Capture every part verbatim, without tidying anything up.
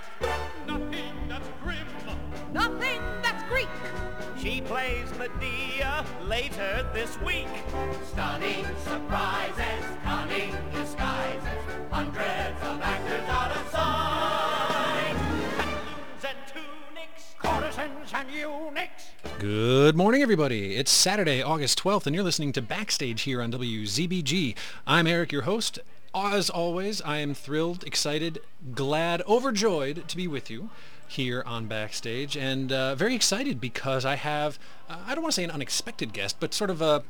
nothing that's grim, nothing that's Greek. She plays Medea later this week. Stunning surprises, cunning disguises, hundreds of actors out of sight. Pantaloons and tunics, courtesans and eunuchs. Good morning, everybody. It's Saturday, August twelfth, and you're listening to Backstage here on W Z B G. I'm Eric, your host. As always, I am thrilled, excited, glad, overjoyed to be with you here on Backstage, and uh, very excited because I have, uh, I don't want to say an unexpected guest, but sort of a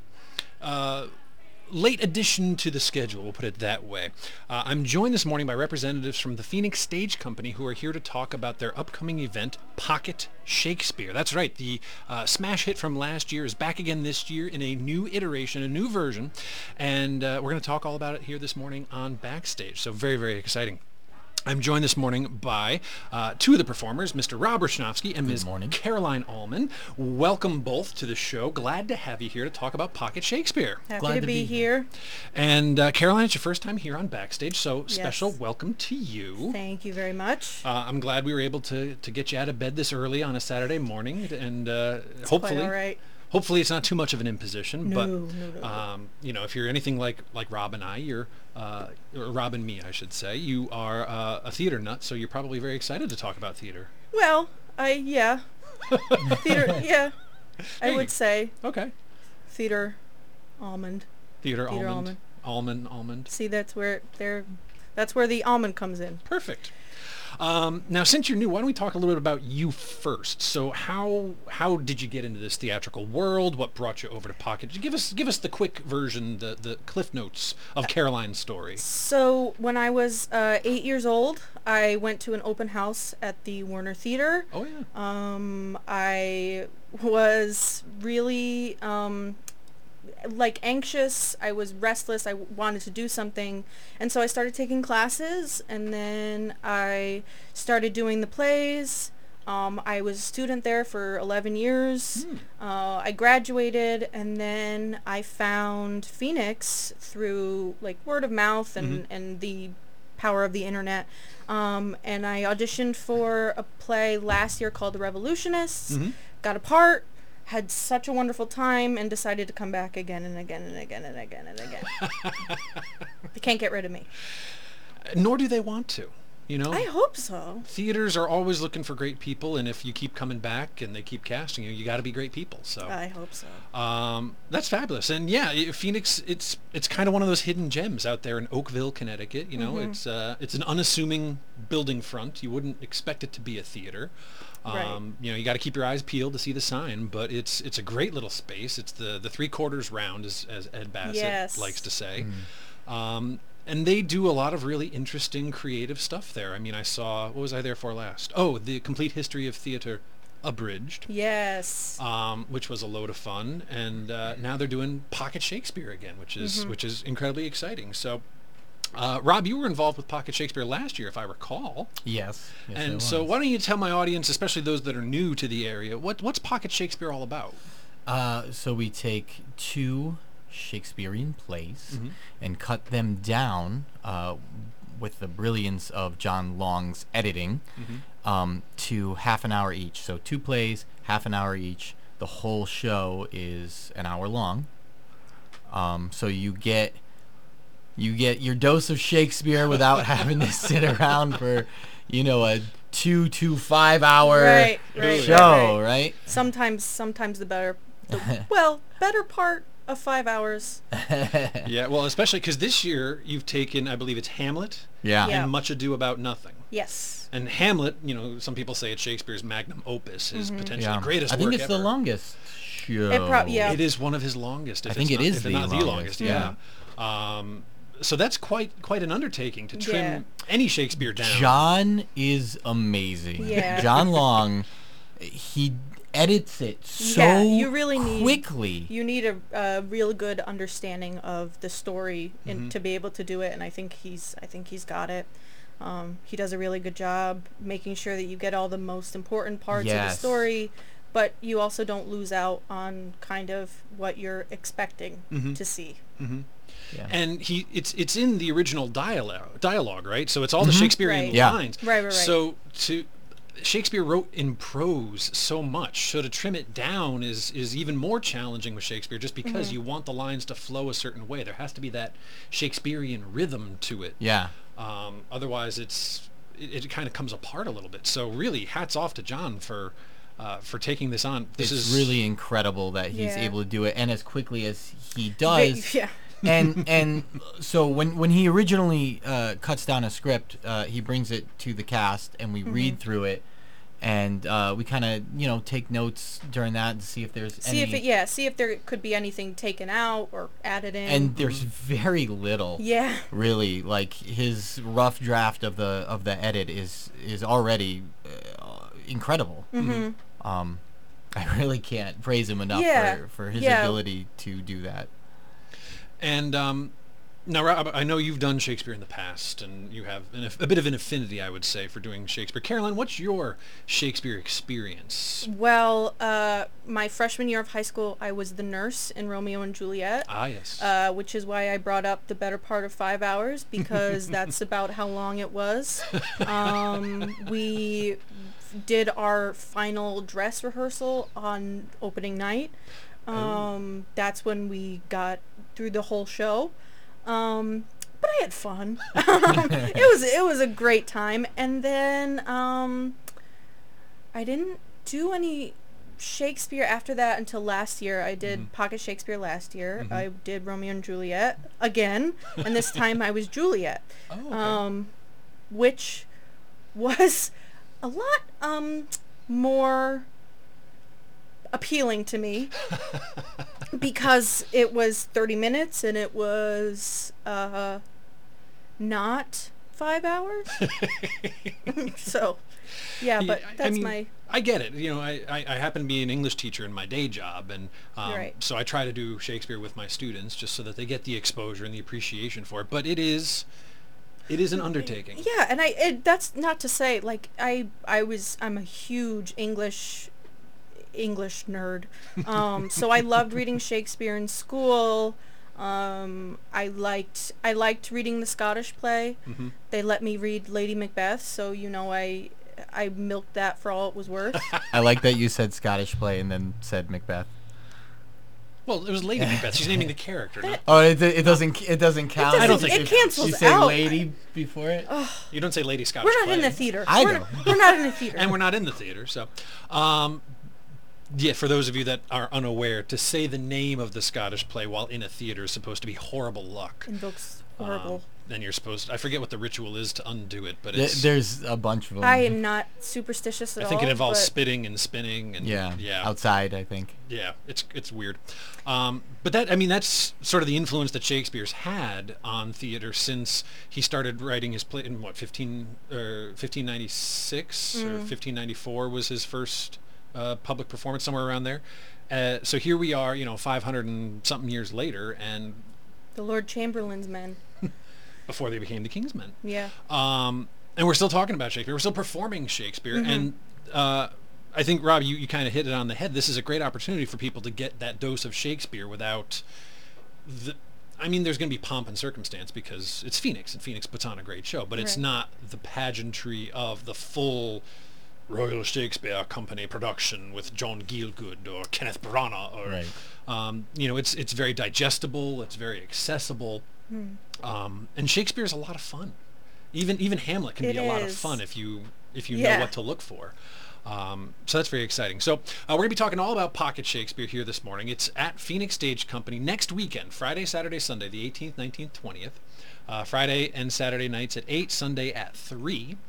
uh, late addition to the schedule, we'll put it that way. Uh, I'm joined this morning by representatives from the Phoenix Stage Company who are here to talk about their upcoming event, Pocket Shakespeare. That's right, the uh, smash hit from last year is back again this year in a new iteration, a new version, and uh, we're going to talk all about it here this morning on Backstage, so very, very exciting. I'm joined this morning by uh, two of the performers, Mister Rob Rashnovsky and Miz Caroline Allman. Welcome both to the show. Glad to have you here to talk about Pocket Shakespeare. Happy Glad to, to be, be here. And uh, Caroline, it's your first time here on Backstage, so yes. Special welcome to you. Thank you very much. Uh, I'm glad we were able to, to get you out of bed this early on a Saturday morning, and uh, it's hopefully... quite all right. Hopefully it's not too much of an imposition, no, but no, no, no. Um, you know, if you're anything like like Rob and I, you're uh, or Rob and me, I should say, you are uh, a theater nut, so you're probably very excited to talk about theater. Well, I yeah, theater yeah, I would you. say okay. Theater almond. Theater, theater almond. almond. Almond almond. See, that's where there, that's where the almond comes in. Perfect. Um, now, since you're new, why don't we talk a little bit about you first? So, how how did you get into this theatrical world? What brought you over to Pocket? Give us give us the quick version, the the Cliff Notes of Caroline's story. So, when I was uh, eight years old, I went to an open house at the Warner Theater. Oh yeah. Um, I was really um, like anxious. I was restless. I wanted to do something, and so I started taking classes, and then I started doing the plays. um, I was a student there for eleven years. mm. uh, I graduated, and then I found Phoenix through like word of mouth and, mm-hmm. and the power of the internet, um, and I auditioned for a play last year called The Revolutionists. mm-hmm. Got a part, had such a wonderful time, and decided to come back again and again and again and again and again. They can't get rid of me. Nor do they want to, you know? I hope so. Theaters are always looking for great people, and if you keep coming back and they keep casting you, you got to be great people. So I hope so. Um, that's fabulous. And yeah, Phoenix, it's it's kind of one of those hidden gems out there in Oakville, Connecticut. You know, mm-hmm. it's uh, it's an unassuming building front. You wouldn't expect it to be a theater. Um, right. You know, you got to keep your eyes peeled to see the sign, but it's it's a great little space. It's the, the three quarters round, as, as Ed Bassett yes. likes to say. Mm. Um, and they do a lot of really interesting, creative stuff there. I mean, I saw, what was I there for last? Oh, the Complete History of Theater Abridged. Yes. Um, which was a load of fun, and uh, now they're doing Pocket Shakespeare again, which is mm-hmm. which is incredibly exciting. So. Uh, Rob, you were involved with Pocket Shakespeare last year, if I recall. Yes. yes and so why don't you tell my audience, especially those that are new to the area, what what's Pocket Shakespeare all about? Uh, so we take two Shakespearean plays mm-hmm. and cut them down uh, with the brilliance of John Long's editing mm-hmm. um, to half an hour each. So two plays, half an hour each. The whole show is an hour long. Um, so you get... You get your dose of Shakespeare without having to sit around for, you know, a two to five hour right, right, show, right, right. right? Sometimes, sometimes the better, the, well, better part of five hours. Yeah, well, especially because this year you've taken, I believe it's Hamlet, yeah, and yeah. Much Ado About Nothing. Yes. And Hamlet, you know, some people say it's Shakespeare's magnum opus, his mm-hmm. potentially yeah. greatest I think work it's ever. the longest show. It, pro- yeah. it is one of his longest. If I think it's it not, is if the not longest. the longest. Yeah. yeah. Um, So that's quite quite an undertaking to trim yeah. any Shakespeare down. John is amazing. Yeah. John Long, he edits it so yeah, you really need, quickly. You need a, a real good understanding of the story and mm-hmm. to be able to do it. And I think he's I think he's got it. Um, he does a really good job making sure that you get all the most important parts yes. of the story, but you also don't lose out on kind of what you're expecting mm-hmm. to see. Mm-hmm. Yeah. And he it's it's in the original dialogue, dialogue, right? So it's all the Shakespearean Right. Yeah. lines. Right, right, right. So to Shakespeare wrote in prose so much, so to trim it down is is even more challenging with Shakespeare, just because you want the lines to flow a certain way. There has to be that Shakespearean rhythm to it. Yeah. Um, otherwise, it's it, it kind of comes apart a little bit. So really, hats off to John for uh, for taking this on. This It's is really incredible that he's Yeah. able to do it, and as quickly as he Ve- does. yeah. and and so when when he originally uh, cuts down a script, uh, he brings it to the cast, and we read through it, and uh, we kind of you know take notes during that to see if there's See any. if it, yeah, see if there could be anything taken out or added in. And there's very little. yeah. Really, like his rough draft of the of the edit is is already uh, incredible. Mm-hmm. Um, I really can't praise him enough Yeah. for, for his Yeah. ability to do that. And um, now, Rob, I know you've done Shakespeare in the past, and you have an, a bit of an affinity, I would say, for doing Shakespeare. Caroline, what's your Shakespeare experience? Well, uh, my freshman year of high school, I was the nurse in Romeo and Juliet. Ah, yes. Uh, which is why I brought up the better part of five hours, because that's about how long it was. Um, we did our final dress rehearsal on opening night. Um, that's when we got through the whole show. Um, but I had fun. it was it was a great time. And then um, I didn't do any Shakespeare after that until last year. I did Mhm. Pocket Shakespeare last year. Mhm. I did Romeo and Juliet again, and this time I was Juliet, oh, okay. um, which was a lot um, more appealing to me because it was thirty minutes and it was uh, not five hours. So, yeah, but I- I that's mean, my... I get it. You know, I, I, I happen to be an English teacher in my day job, and um, Right. so I try to do Shakespeare with my students just so that they get the exposure and the appreciation for it. But it is, it is an undertaking. Yeah, and I it, that's not to say like I I was I'm a huge English English nerd. Um so I loved reading Shakespeare in school. Um I liked I liked reading the Scottish play. Mhm. They let me read Lady Macbeth, so you know I I milked that for all it was worth. I like that you said Scottish play and then said Macbeth. Well, it was Lady Macbeth. She's naming the character. Not, Oh, it, it doesn't it doesn't count. doesn't- I don't think it it cancels You say out. lady before it. you don't say Lady Scottish We're not play. in the theater. I we're, know. we're not in the theater. And we're not in the theater, so um, yeah, for those of you that are unaware, to say the name of the Scottish play while in a theater is supposed to be horrible luck. Invokes horrible. Um, then you're supposed to, I forget what the ritual is to undo it, but Th- it's There's a bunch of them. I am not superstitious at I all. think it involves but spitting and spinning and yeah, yeah, outside, I think. yeah, it's it's weird. Um, but that I mean that's sort of the influence that Shakespeare's had on theater since he started writing his play in what fifteen or fifteen ninety-six or fifteen ninety-four was his first uh, public performance, somewhere around there. Uh, so here we are, you know, five hundred and something years later, and The Lord Chamberlain's men. before they became the King's Men. Yeah. Um, and we're still talking about Shakespeare. We're still performing Shakespeare. Mm-hmm. And uh, I think, Rob, you, you kind of hit it on the head. This is a great opportunity for people to get that dose of Shakespeare without the... I mean, there's going to be pomp and circumstance because it's Phoenix, and Phoenix puts on a great show. But it's Right. not the pageantry of the full Royal Shakespeare Company production with John Gielgud or Kenneth Branagh. Or, Right. um, you know, it's it's very digestible. It's very accessible. Hmm. Um, and Shakespeare's a lot of fun. Even even Hamlet can It be a lot of is. fun if you if you Yeah. know what to look for. Um, so that's very exciting. So uh, we're going to be talking all about Pocket Shakespeare here this morning. It's at Phoenix Stage Company next weekend, Friday, Saturday, Sunday, the eighteenth, nineteenth, twentieth. Uh, Friday and Saturday nights at eight, Sunday at three.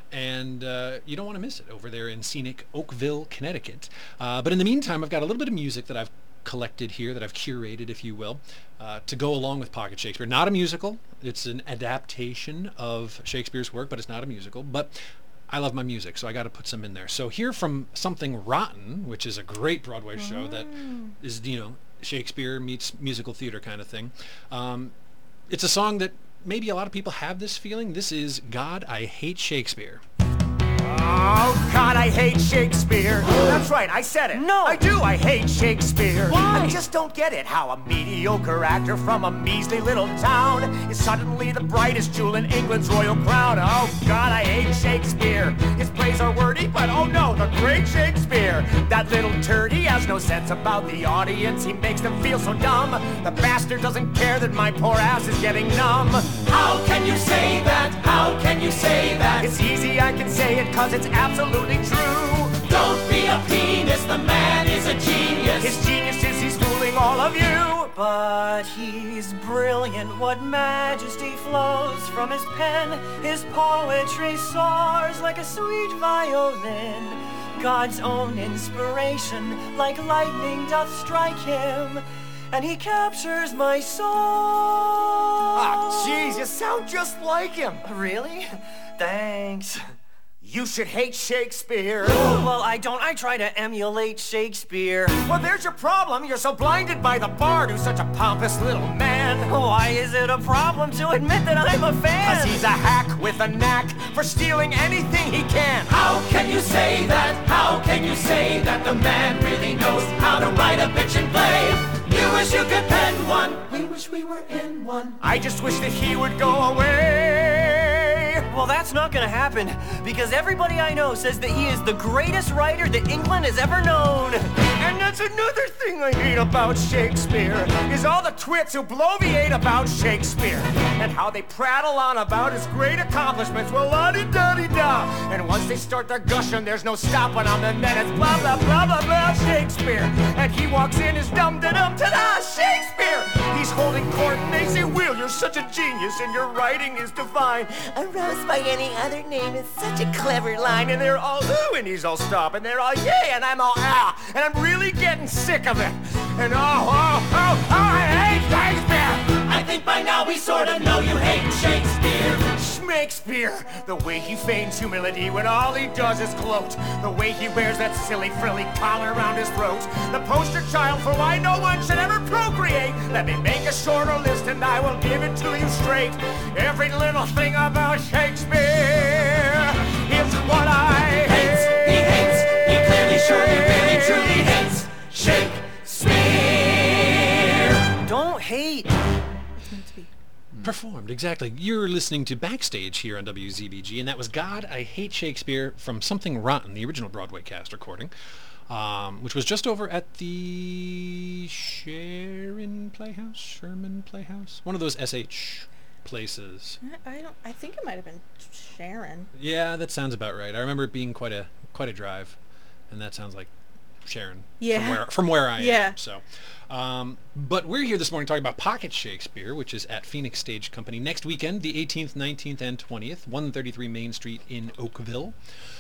And uh, you don't want to miss it over there in scenic Oakville, Connecticut. Uh, but in the meantime, I've got a little bit of music that I've collected here, that I've curated, if you will, uh, to go along with Pocket Shakespeare. Not a musical. It's an adaptation of Shakespeare's work, but it's not a musical. But I love my music, so I got to put some in there. So here from Something Rotten, which is a great Broadway show that is, you know, Shakespeare meets musical theater kind of thing. Um, it's a song that maybe a lot of people have this feeling. This is God, I Hate Shakespeare. Oh, God, I I hate Shakespeare. That's right, I said it. No. I do, I hate Shakespeare. Why? I just don't get it, how a mediocre actor from a measly little town is suddenly the brightest jewel in England's royal crown. Oh God, I hate Shakespeare. His plays are wordy, but oh no, the great Shakespeare. That little turd, he has no sense about the audience. He makes them feel so dumb. The bastard doesn't care that my poor ass is getting numb. How can you say that? How can you say that? It's easy, I can say it, cause it's absolutely true. Don't be a penis, the man is a genius. His genius is he's fooling all of you. But he's brilliant, what majesty flows from his pen. His poetry soars like a sweet violin. God's own inspiration, like lightning, doth strike him, and he captures my soul. Ah, jeez, you sound just like him. Really? Thanks. You should hate Shakespeare. Well, I don't. I try to emulate Shakespeare. Well, there's your problem. You're so blinded by the bard who's such a pompous little man. Why is it a problem to admit that I'm a fan? Cause he's a hack with a knack for stealing anything he can. How can you say that? How can you say that the man really knows how to write a bitchin' play? You wish you could pen one. We wish we were in one. I just wish that he would go away. Well, that's not gonna happen, because everybody I know says that he is the greatest writer that England has ever known. And that's another thing I hate about Shakespeare, is all the twits who bloviate about Shakespeare, and how they prattle on about his great accomplishments. Well, la-di-da-di-da. And once they start their gushing, there's no stopping them, and then it's blah, blah, blah, blah, blah, Shakespeare. And he walks in as dum-da-dum-ta-da, Shakespeare. He's holding court, and they say, Will, you're such a genius, and your writing is divine. A rose by any other name is such a clever line. And they're all ooh, and he's all stop, and they're all yay, and I'm all ah, and I'm really getting sick of it. And oh, oh, oh, oh, I hate Shakespeare. I think by now we sort of know you hate Shakespeare. Shakespeare, the way he feigns humility when all he does is gloat, the way he wears that silly frilly collar around his throat, the poster child for why no one should ever procreate. Let me make a shorter list and I will give it to you straight. Every little thing about Shakespeare is what I Hates, hate. he hates, he clearly, surely, really, truly hates Shakespeare. Don't hate. Performed, exactly. You're listening to Backstage here on W Z B G, and that was God, I Hate Shakespeare from Something Rotten, the original Broadway cast recording, um, which was just over at the Sharon Playhouse? Sherman Playhouse? One of those S H places. I I don't. I think it might have been Sharon. Yeah, that sounds about right. I remember it being quite a quite a drive, and that sounds like Sharon. Yeah. From where, from where I Yeah. am. So, um, but we're here this morning talking about Pocket Shakespeare, which is at Phoenix Stage Company next weekend, the eighteenth, nineteenth, and twentieth, one thirty-three Main Street in Oakville,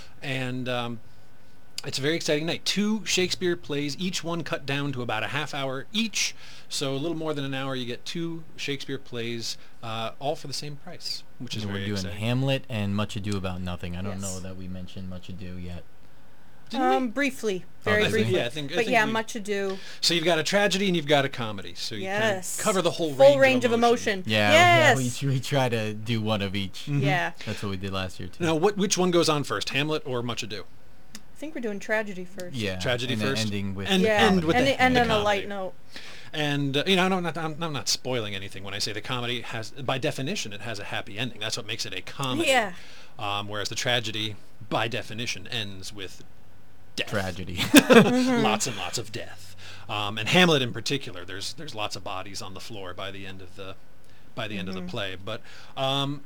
and um, it's a very exciting night. Two Shakespeare plays, each one cut down to about a half hour each, so a little more than an hour. You get two Shakespeare plays, uh, all for the same price, which is We're very doing exciting. Hamlet and Much Ado About Nothing. I don't Yes. know that we mentioned Much Ado yet. Didn't Um, we? briefly, very that's briefly. Yeah, I think- I but think yeah, we- Much Ado. So you've got a tragedy and you've got a comedy. So you kind Yes. of cover the whole Full range, range of of emotion. emotion. Yeah, Yes. yeah we, we try to do one of each. Yeah. That's what we did last year too. Now, what which one goes on first, Hamlet or Much Ado? I think we're doing tragedy first. Yeah, Tragedy and then first? ending with And- Yeah. end with and, the- and the on a comedy. light note. And uh, you know, I'm not, I'm, I'm not spoiling anything when I say the comedy has, by definition, it has a happy ending. That's what makes it a comedy. Yeah. Um, whereas the tragedy, by definition, ends with death. tragedy. Lots and lots of death. Um, and Hamlet in particular, there's there's lots of bodies on the floor by the end of the by the end of the play. But um,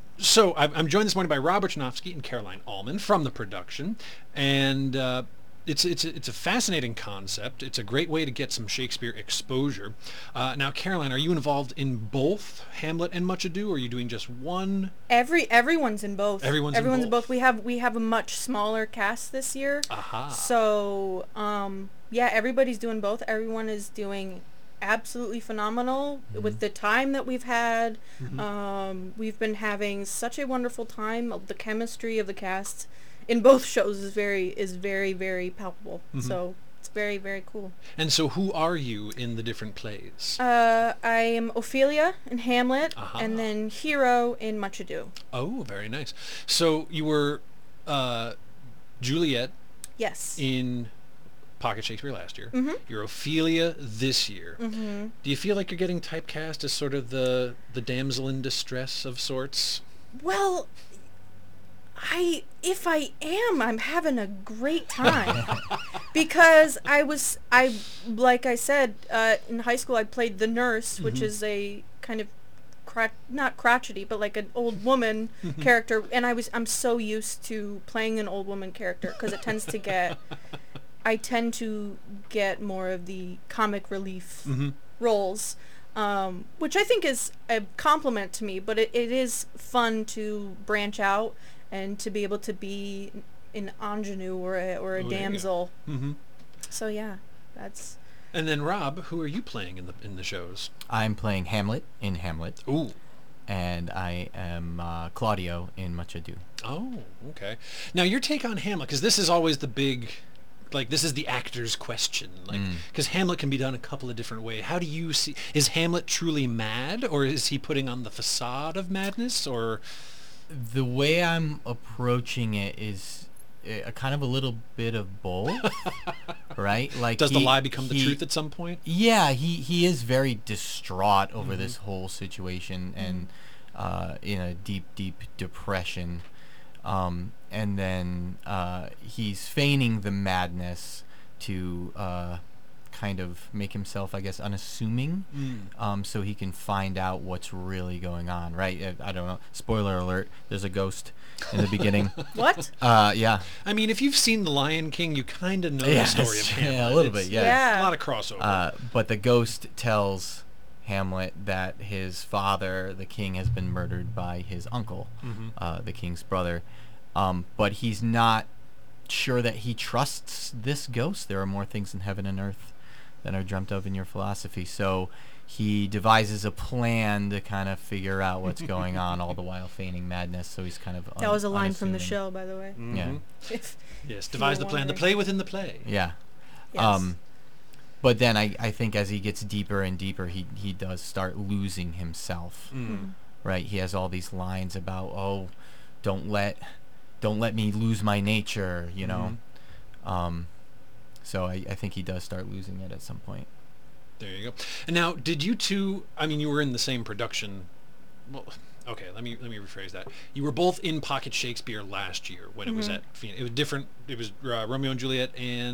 so I'm, I'm joined this morning by Robert Janofsky and Caroline Allman from the production, and uh, it's it's a, it's a fascinating concept. It's a great way to get some Shakespeare exposure. Uh, now, Caroline, are you involved in both Hamlet and Much Ado, or are you doing just one? Every everyone's in both. Everyone's in everyone's both. We have we have a much smaller cast this year. Aha. So um yeah, everybody's doing both. Everyone is doing absolutely phenomenal with the time that we've had. Um we've been having such a wonderful time. The chemistry of the cast in both shows is very is very very palpable. So it's very very cool. And so, who are you in the different plays? Uh, I am Ophelia in Hamlet, Aha. and then Hero in Much Ado. Oh, very nice. So you were uh, Juliet Yes. in Pocket Shakespeare last year. Mm-hmm. You're Ophelia this year. Mm-hmm. Do you feel like you're getting typecast as sort of the the damsel in distress of sorts? Well, I if I am, I'm having a great time because I was I like I said uh, in high school I played the nurse, which Mhm. is a kind of cro- not crotchety, but like an old woman character, and I was I'm so used to playing an old woman character because it tends to get I tend to get more of the comic relief Mm-hmm. roles, um, which I think is a compliment to me, but it, it is fun to branch out and to be able to be an ingenue or a, or a Oh, there you go. damsel. Mm-hmm. So yeah, that's... And then Rob, who are you playing in the in the shows? I'm playing Hamlet in Hamlet, Ooh. and I am uh, Claudio in Much Ado. Oh, okay. Now your take on Hamlet, because this is always the big, like this is the actor's question, like Mm. because Hamlet can be done a couple of different ways. How do you see? Is Hamlet truly mad, or is he putting on the facade of madness, or? The way I'm approaching it is a, a kind of a little bit of both, right? Like, Does the he- lie become the he- truth at some point? Yeah, he, he is very distraught over Mhm. this whole situation and uh, in a deep, deep depression. Um, and then uh, he's feigning the madness to uh, kind of make himself, I guess, unassuming, Mm. um, so he can find out what's really going on, right? I, I don't know. Spoiler alert, there's a ghost in the beginning. What? Uh, yeah. I mean, if you've seen The Lion King, you kind of know the Yes, story of Hamlet. yeah, a little It's- bit, yeah. Yeah. A lot of crossover. Uh, but the ghost tells Hamlet that his father, the king, has been murdered by his uncle, Mhm. uh, the king's brother. Um, but he's not sure that he trusts this ghost. There are more things in heaven and earth than are dreamt of in your philosophy. So he devises a plan to kind of figure out what's going on, all the while feigning madness. So he's kind of That un- was a line from the unassuming. show, by the way. Yeah. Mhm. If, Yes, you devise were the plan, the wondering. play within the play. Yeah. yes. Um, but then I, I think as he gets deeper and deeper, he, he does start losing himself, Mm. right? He has all these lines about, oh, don't let, don't let me lose my nature, you know? Um, so I, I think he does start losing it at some point. There you go. And now, did you two? I mean, you were in the same production. Well, okay. Let me let me rephrase that. You were both in Pocket Shakespeare last year when it was Mhm. at Phoenix. It was different. It was uh, Romeo and Juliet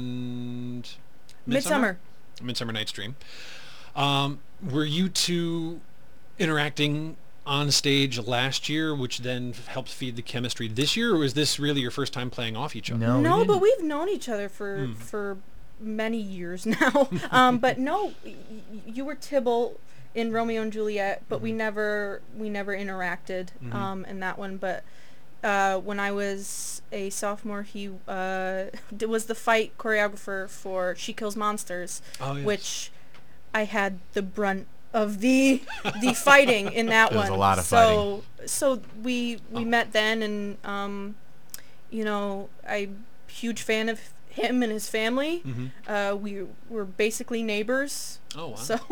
and Midsummer. Midsummer Night's Dream. Um, were you two interacting on stage last year, which then helped feed the chemistry this year, or was this really your first time playing off each other? No, we No, but didn't. we've known each other for Mm. for many years now. um, but no, y- y- you were Tybalt in Romeo and Juliet, but we never we never interacted Mhm. um, in that one. But uh, when I was a sophomore, he uh, d- was the fight choreographer for She Kills Monsters, Oh, yes. which I had the brunt of the the fighting in that There was one. a lot of so so we we Oh. met then, and um, you know, I'm huge fan of him and his family. Mhm. Uh, we were basically neighbors. Oh, wow. So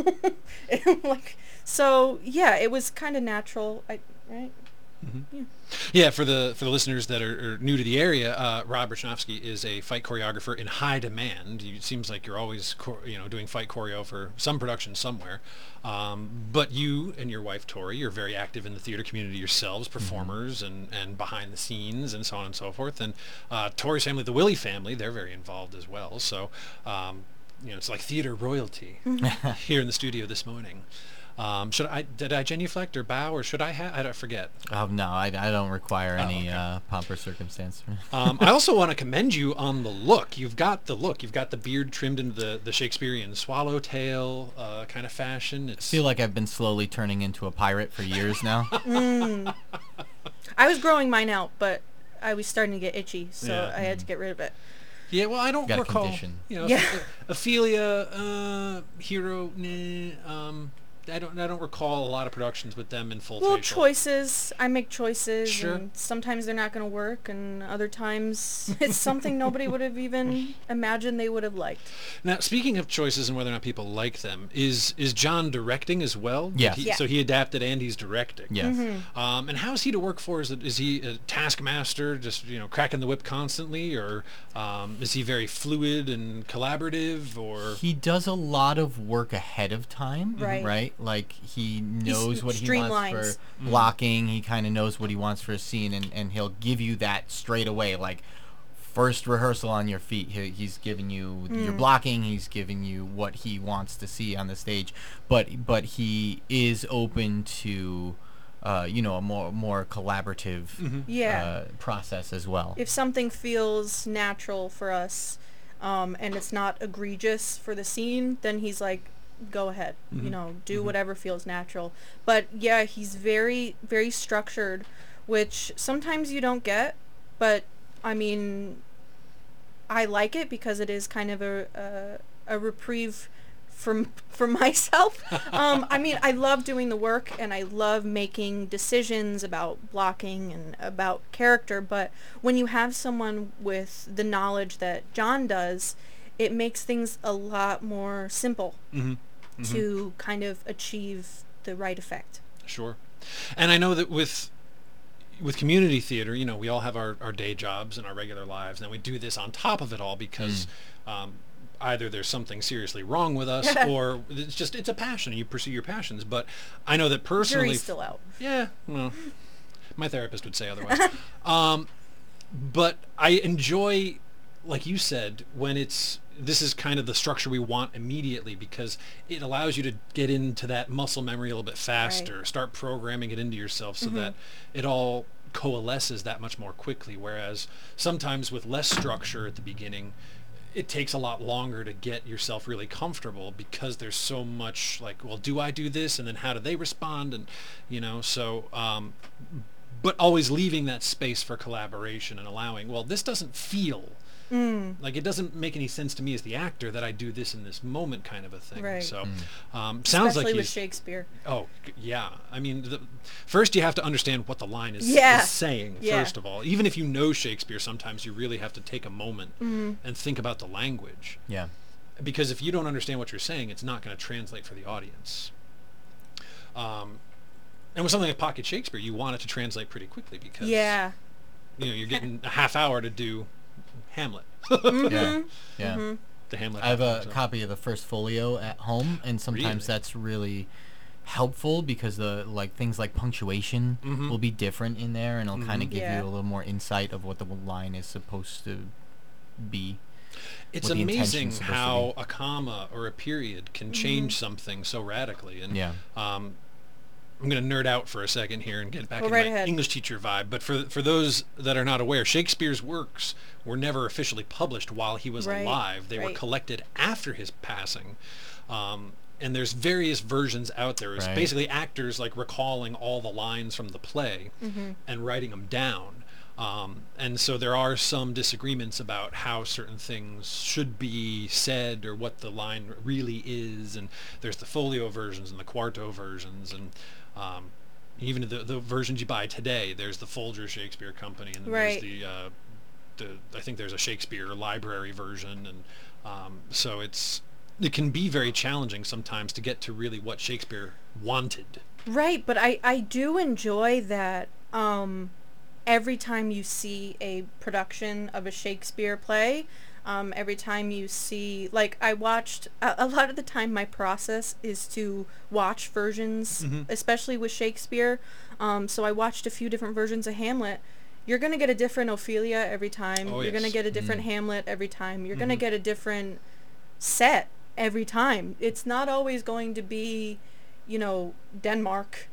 like so yeah, it was kind of natural, I, right? Yeah, for the for the listeners that are, are new to the area, uh, Rob Rachnovsky is a fight choreographer in high demand. You, it seems like you're always cho- you know doing fight choreo for some production somewhere. Um, but you and your wife Tori are very active in the theater community yourselves, performers and, and behind the scenes and so on and so forth. And uh, Tori's family, the Willie family, they're very involved as well. So um, you know it's like theater royalty here in the studio this morning. Um, should I did I genuflect or bow or should I have I don't forget. Oh, no, I, I don't require Oh, any okay. uh, pomp or circumstance. Um, I also want to commend you on the look. You've got the look. You've got the beard trimmed into the, the Shakespearean swallowtail uh, kind of fashion. It's I feel like I've been slowly turning into a pirate for years now. Mm. I was growing mine out, but I was starting to get itchy, so Yeah. I had to get rid of it. yeah. Well, I don't Got a recall. condition. You know, Yeah. Ophelia, uh, hero, nah, um, I don't I don't recall a lot of productions with them in full Well, facial. choices. I make choices, Sure. and sometimes they're not going to work, and other times it's something nobody would have even imagined they would have liked. Now, speaking of choices and whether or not people like them, is is John directing as well? Did Yes. he- Yeah. So he adapted and he's directing. Yes. Um, and how's he to work for? Is it is he a taskmaster, just you know cracking the whip constantly, or um, is he very fluid and collaborative? Or He does a lot of work ahead of time, Right. Right? Like he knows what he wants streamlines. for blocking. He kind of knows what he wants for a scene, and, and he'll give you that straight away. Like first rehearsal on your feet, he, he's giving you your blocking. He's giving you what he wants to see on the stage. But but he is open to, uh, you know, a more more collaborative Yeah. uh, process as well. If something feels natural for us, um, and it's not egregious for the scene, then he's like, go ahead, you know, do whatever feels natural. But yeah, he's very, very structured, which sometimes you don't get, but I mean, I like it because it is kind of a, a, a reprieve from for myself. um, I mean, I love doing the work and I love making decisions about blocking and about character, but when you have someone with the knowledge that John does, it makes things a lot more simple to kind of achieve the right effect. Sure. And I know that with with community theater, you know, we all have our, our day jobs and our regular lives, and we do this on top of it all because um, either there's something seriously wrong with us or it's just it's a passion and you pursue your passions. But I know that personally, Jury's still out. yeah, well, my therapist would say otherwise. um, but I enjoy, like you said, when it's this is kind of the structure we want immediately because it allows you to get into that muscle memory a little bit faster, Right. start programming it into yourself so that it all coalesces that much more quickly. Whereas sometimes with less structure at the beginning, it takes a lot longer to get yourself really comfortable because there's so much like, well, do I do this? And then how do they respond? And, you know, so, um, but always leaving that space for collaboration and allowing, well, this doesn't feel like it doesn't make any sense to me as the actor that I do this in this moment kind of a thing. Right. So um, sounds Especially like with he's, Shakespeare. oh g- yeah. I mean, the, first you have to understand what the line is, Yeah. is saying. Yeah. First of all, even if you know Shakespeare, sometimes you really have to take a moment and think about the language. Yeah. Because if you don't understand what you're saying, it's not going to translate for the audience. Um, and with something like Pocket Shakespeare, you want it to translate pretty quickly because Yeah. you know you're getting a half hour to do Hamlet. Yeah. Yeah. The Hamlet. I have half hour, a so. copy of the first folio at home, and sometimes Really? that's really helpful because the like things like punctuation Mhm. will be different in there, and it'll kind of give Yeah. you a little more insight of what the line is supposed to be. It's what the amazing intention's supposed to how a comma or a period can change something so radically. And Yeah. um, I'm going to nerd out for a second here and get back Go in right my ahead. English teacher vibe. But for for those that are not aware, Shakespeare's works were never officially published while he was Right, alive. They were right. collected after his passing. Um, and there's various versions out there. It's Right. basically actors like recalling all the lines from the play and writing them down. Um, and so there are some disagreements about how certain things should be said or what the line really is. And there's the folio versions and the quarto versions, and um, even the the versions you buy today. There's the Folger Shakespeare Company, and then Right. there's the uh, the I think there's a Shakespeare library version, and um, so it's it can be very challenging sometimes to get to really what Shakespeare wanted. Right, but I, I do enjoy that um, every time you see a production of a Shakespeare play, um, every time you see, like I watched, a, a lot of the time my process is to watch versions, especially with Shakespeare. Um, so I watched a few different versions of Hamlet. You're going to get a different Ophelia every time. Oh, You're going to yes. get a different Hamlet every time. You're going to get a different set every time. It's not always going to be, you know, Denmark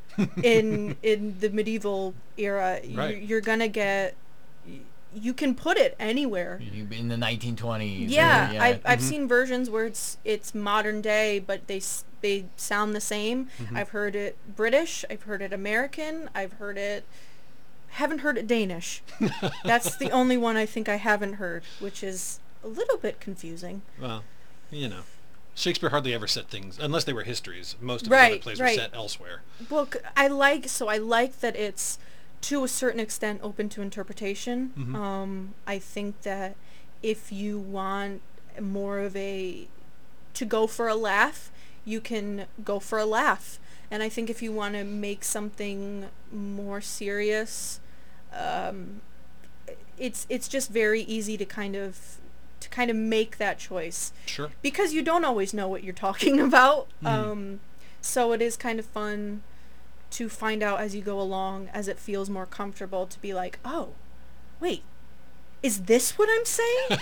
in in the medieval era. Right. You, you're gonna get. y- You can put it anywhere. You- In the nineteen twenties. or- Yeah, yeah. I've I've seen versions where it's it's modern day, but they s- they sound the same. I've heard it British. I've heard it American. I've heard it. Haven't heard it Danish. That's the only one I think I haven't heard, which is a little bit confusing. Well, you know, Shakespeare hardly ever set things, unless they were histories. Most of Right, his other plays right. were set elsewhere. Well, c- I like so I like that it's to a certain extent open to interpretation. Mhm. Um, I think that if you want more of a to go for a laugh, you can go for a laugh. And I think if you want to make something more serious, um, it's it's just very easy to kind of to kind of make that choice Sure. because you don't always know what you're talking about. Mhm. Um, so it is kind of fun to find out as you go along, as it feels more comfortable to be like, oh, wait, is this what I'm saying?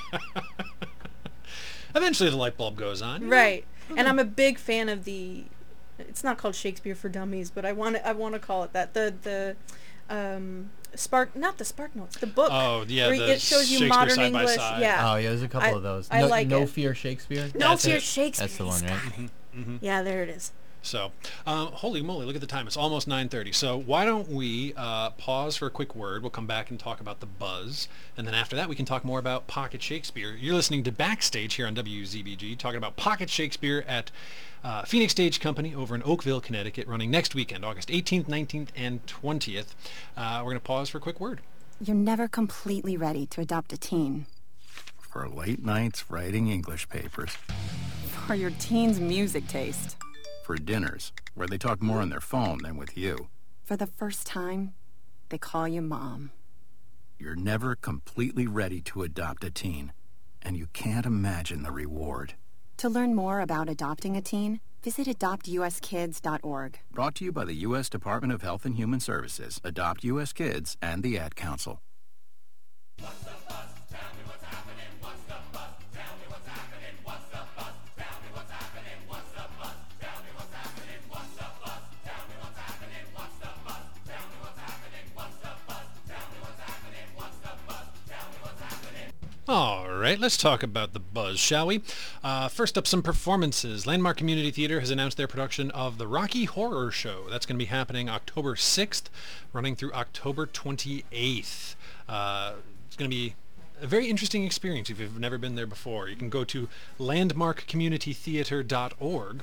Eventually the light bulb goes on. Right. And I'm a big fan of the, it's not called Shakespeare for Dummies, but I want to I want to call it that. The the um, Spark, not the Spark Notes, the book. Oh, yeah, where the it shows you Shakespeare modern side by English. side. Yeah. Oh yeah, there's a couple I- of those. I no, like no it. Fear Shakespeare. No That's Fear it. Shakespeare. That's the one, right? Mm-hmm. Yeah, there it is. So, um, holy moly, look at the time. It's almost nine thirty. So why don't we uh, pause for a quick word. We'll come back and talk about the buzz. And then after that, we can talk more about Pocket Shakespeare. You're listening to Backstage here on W Z B G, talking about Pocket Shakespeare at uh, Phoenix Stage Company over in Oakville, Connecticut, running next weekend, August eighteenth, nineteenth, and twentieth. Uh, we're going to pause for a quick word. You're never completely ready to adopt a teen. For late nights writing English papers. For your teen's music taste. For dinners, where they talk more on their phone than with you. For the first time, they call you mom. You're never completely ready to adopt a teen, and you can't imagine the reward. To learn more about adopting a teen, visit adopt u s kids dot org. Brought to you by the U S Department of Health and Human Services, Adopt U S Kids, and the Ad Council. All right, let's talk about the buzz, shall we? Uh, first up, some performances. Landmark Community Theater has announced their production of The Rocky Horror Show. That's going to be happening October sixth, running through October twenty-eighth. Uh, it's going to be a very interesting experience if you've never been there before. You can go to landmark community theater dot org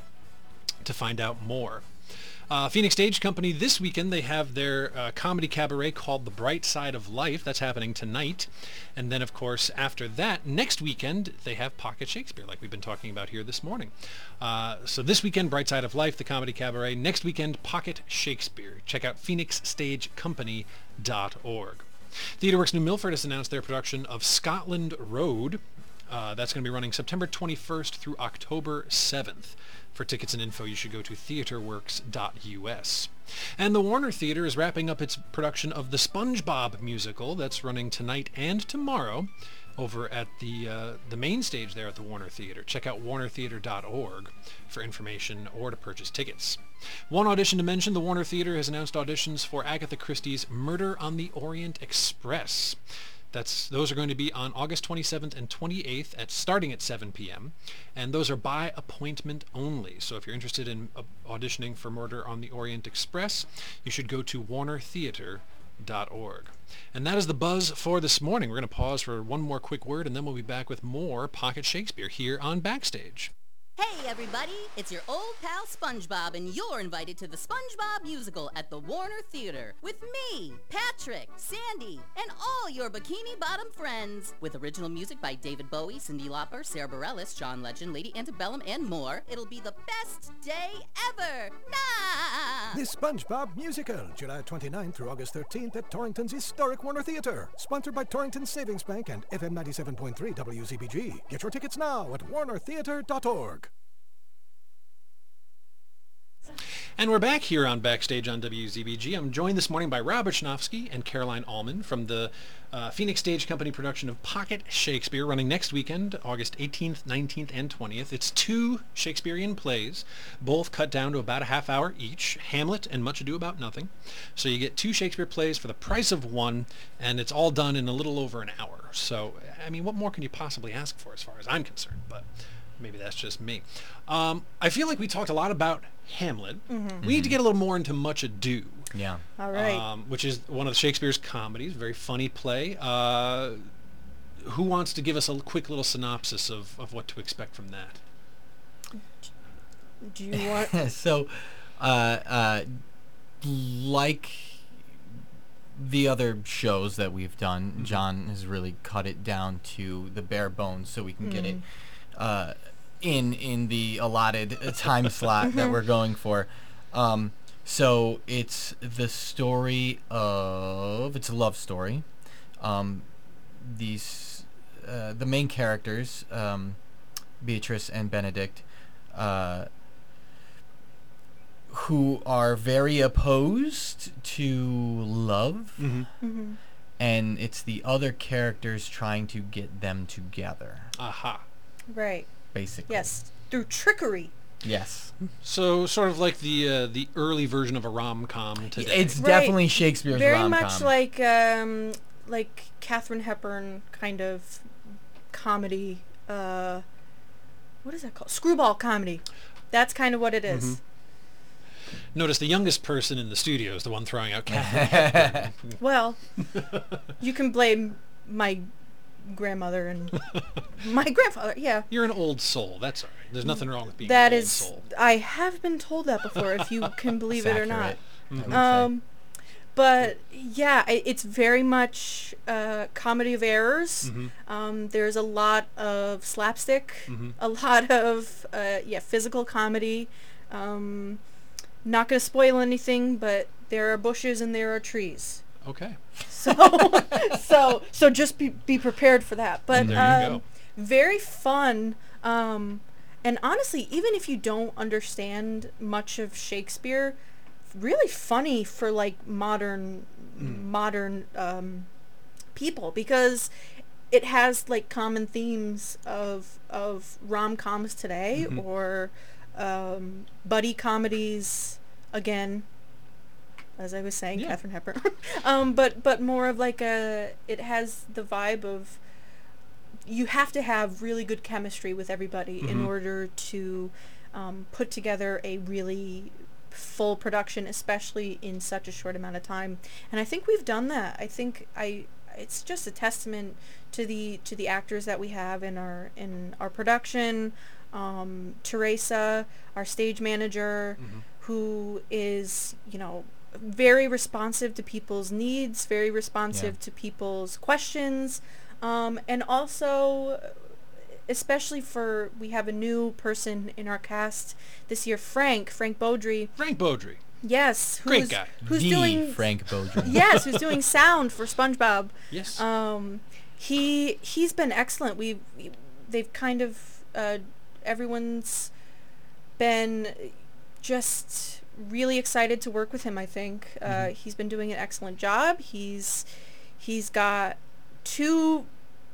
to find out more. Uh, Phoenix Stage Company, this weekend, they have their uh, comedy cabaret called The Bright Side of Life. That's happening tonight. And then, of course, after that, next weekend, they have Pocket Shakespeare, like we've been talking about here this morning. Uh, so this weekend, Bright Side of Life, the comedy cabaret. Next weekend, Pocket Shakespeare. Check out phoenix stage company dot org. TheatreWorks New Milford has announced their production of Scotland Road. Uh, that's going to be running September twenty-first through October seventh. For tickets and info, you should go to theatreworks dot u s. And the Warner Theater is wrapping up its production of the SpongeBob musical. That's running tonight and tomorrow over at the uh, the main stage there at the Warner Theater. Check out warner theater dot org for information or to purchase tickets. One audition to mention, the Warner Theater has announced auditions for Agatha Christie's Murder on the Orient Express. That's those are going to be on August twenty-seventh and twenty-eighth at starting at seven p.m. and those are by appointment only. So if you're interested in uh, auditioning for Murder on the Orient Express, you should go to warner theater dot org. And that is the buzz for this morning. We're going to pause for one more quick word and then we'll be back with more Pocket Shakespeare here on Backstage. Hey everybody, it's your old pal SpongeBob and you're invited to the SpongeBob musical at the Warner Theater with me, Patrick, Sandy, and all your Bikini Bottom friends. With original music by David Bowie, Cyndi Lauper, Sarah Bareilles, John Legend, Lady Antebellum, and more. It'll be the best day ever! Nah! The SpongeBob Musical, July twenty-ninth through August thirteenth at Torrington's historic Warner Theater. Sponsored by Torrington Savings Bank and F M ninety-seven point three W Z B G. Get your tickets now at warner theater dot org. And we're back here on Backstage on W Z B G. I'm joined this morning by Robert Schnofsky and Caroline Allman from the uh, Phoenix Stage Company production of Pocket Shakespeare, running next weekend, August eighteenth, nineteenth, and twentieth. It's two Shakespearean plays, both cut down to about a half hour each, Hamlet and Much Ado About Nothing. So you get two Shakespeare plays for the price of one, and it's all done in a little over an hour. So, I mean, what more can you possibly ask for as far as I'm concerned? But maybe that's just me. Um, I feel like we talked a lot about Hamlet. Mm-hmm. We need to get a little more into Much Ado. Yeah. All right. Um, which is one of Shakespeare's comedies, very funny play. Uh, who wants to give us a quick little synopsis of, of what to expect from that? Do you want? so, uh, uh, like the other shows that we've done, Mm-hmm. John has really cut it down to the bare bones so we can get it Mm. uh, in in the allotted uh, time slot that we're going for. Um, so it's the story of it's a love story. Um, these uh, the main characters, um, Beatrice and Benedict, uh, who are very opposed to love, Mm-hmm. Mhm. and it's the other characters trying to get them together, Aha. Right. basically. Yes. Through trickery. Yes. So sort of like the uh, the early version of a rom-com today. It's Right. definitely Shakespeare's Very rom-com. much like um like Katharine Hepburn kind of comedy. Uh, what is that called? Screwball comedy. That's kind of what it is. Mhm. Notice the youngest person in the studio is the one throwing out Catherine Hepburn. Well, you can blame my grandmother and my grandfather. Yeah. You're an old soul. That's all right. There's nothing wrong with being That an old is, soul. I have been told that before, if you can believe It's it or not. accurate, I would say. Um, but yeah, I, it's very much uh, comedy of errors. Mhm. Um, there's a lot of slapstick, Mhm. a lot of uh, yeah physical comedy. Um, not going to spoil anything, but there are bushes and there are trees. Okay. So so so just be be prepared for that. But There you um, go. very fun. Um, and honestly, even if you don't understand much of Shakespeare, really funny for like modern Mm. modern um, people, because it has like common themes of of rom-coms today, Mhm. or um, buddy comedies again, as I was saying, Yeah. Katharine Hepburn. um, but but more of like a, it has the vibe of, you have to have really good chemistry with everybody in Mhm. order to um, put together a really full production, especially in such a short amount of time. And I think we've done that. I think I it's just a testament to the to the actors that we have in our in our production. Um, Teresa, our stage manager, Mhm. who is, you know, very responsive to people's needs, very responsive Yeah. to people's questions, um, and also, especially for, we have a new person in our cast this year, Frank, Frank Beaudry. Frank Beaudry. Yes. Great who's- guy. Who's the doing Frank Beaudry. yes, who's doing sound for SpongeBob. Yes. Um, he he's been excellent. We've we, they've kind of uh, everyone's been just really excited to work with him. I think uh, Mhm. he's been doing an excellent job. He's he's got two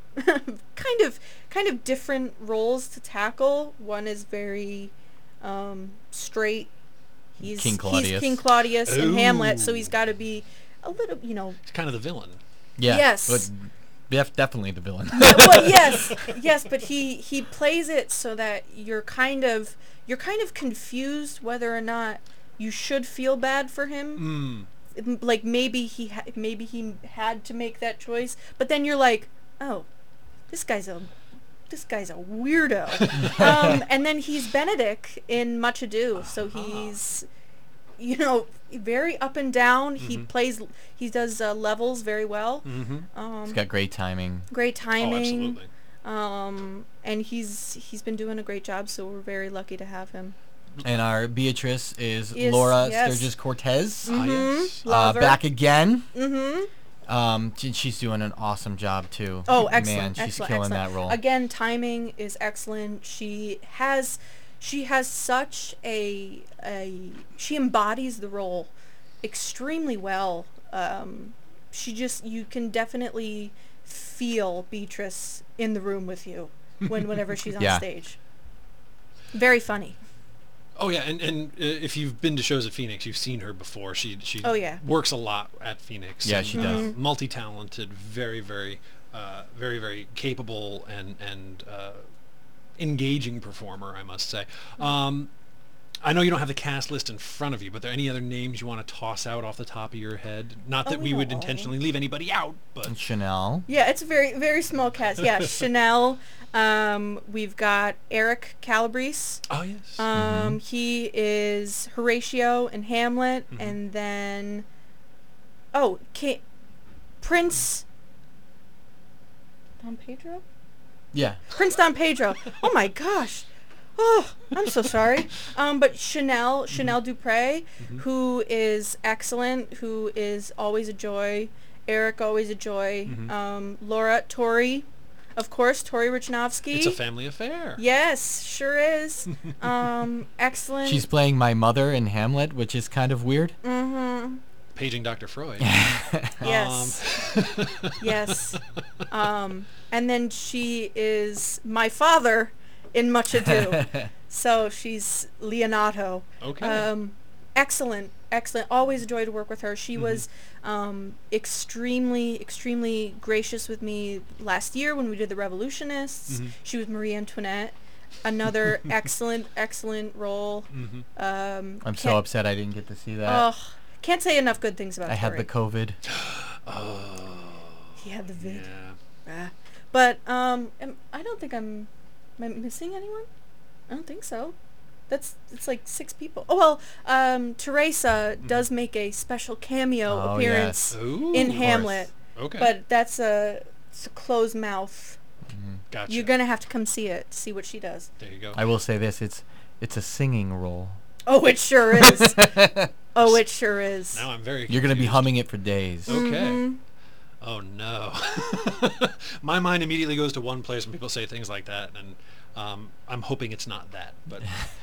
kind of kind of different roles to tackle. One is very um, straight. He's King he's Claudius. King Claudius in Hamlet, so Ooh. he's got to be a little, you know. He's kind of the villain. Yeah. Yes. But def- definitely the villain. Yeah, well, yes, yes, but he he plays it so that you're kind of you're kind of confused whether or not you should feel bad for him. Mm. M- Like maybe he ha- maybe he had to make that choice, but then you're like, oh, this guy's a this guy's a weirdo. um, and then he's Benedict in Much Ado, so he's, you know, very up and down. He Mhm. plays, he does uh, levels very well. Mm-hmm. Um, He's got great timing. great Oh, timing. absolutely. Um, and he's he's been doing a great job, so we're very lucky to have him. And our Beatrice is Yes, Laura yes. Sturgis Cortez. Ah, Mhm. yes. Uh, Love her. back again. Mm-hmm. Um, she- she's doing an awesome job too. Oh, excellent! Man, she's excellent, killing excellent. that role. Again, timing is excellent. She has, she has such a a she embodies the role extremely well. Um, she just, you can definitely feel Beatrice in the room with you when whenever she's on Yeah. stage. Very funny. Oh yeah, and and uh, if you've been to shows at Phoenix, you've seen her before. She she Oh, yeah. works a lot at Phoenix. Yeah, and, she uh, does. multi-talented, very very, uh, very very capable and and uh, engaging performer, I must say. Um, I know you don't have the cast list in front of you, but are there any other names you want to toss out off the top of your head? Not that Oh, we would no. intentionally leave anybody out, but And Chanel. Yeah, it's a very, very small cast. Yeah, Chanel. Um, we've got Eric Calabrese. oh yes, Um, He is Horatio in Hamlet. Mhm. And then... Oh, Ki- Prince... Don Pedro? Yeah. Prince Don Pedro. Oh my gosh. Oh, I'm so sorry. Um, but Chanel, Chanel Dupre, Mhm. who is excellent, who is always a joy. Eric, always a joy. Mhm. Um, Laura, Tori, of course, Tori Richnovsky. it's a family affair. Yes, sure is. um, excellent. She's playing my mother in Hamlet, which is kind of weird. Mm-hmm. Paging Doctor Freud. Yes. Um, Yes. Um, and then she is my father in Much Ado. So she's Leonato. Okay. Um, excellent, excellent. Always a joy to work with her. She Mhm. was um, extremely, extremely gracious with me last year when we did The Revolutionists. Mhm. She was Marie Antoinette. Another excellent, excellent role. Mhm. Um, I'm so can't- upset I didn't get to see that. Ugh, can't say enough good things about I had Tori. the COVID. Oh. He had the vid. Yeah. Ah. But um, am, I don't think I'm. Am I missing anyone? I don't think so. That's it's like six people. Oh well, um, Teresa does make a special cameo Oh, appearance yes. Ooh, in of Hamlet. Okay. But that's a, it's a closed mouth. Gotcha. You're gonna have to come see it, see what she does. There you go. I will say this: it's it's a singing role. Oh, it sure is. Oh, it sure is. Now I'm very. You're gonna be confused. humming it for days. Okay. Mhm. Oh no. My mind immediately goes to one place when people say things like that, and um, I'm hoping it's not that. But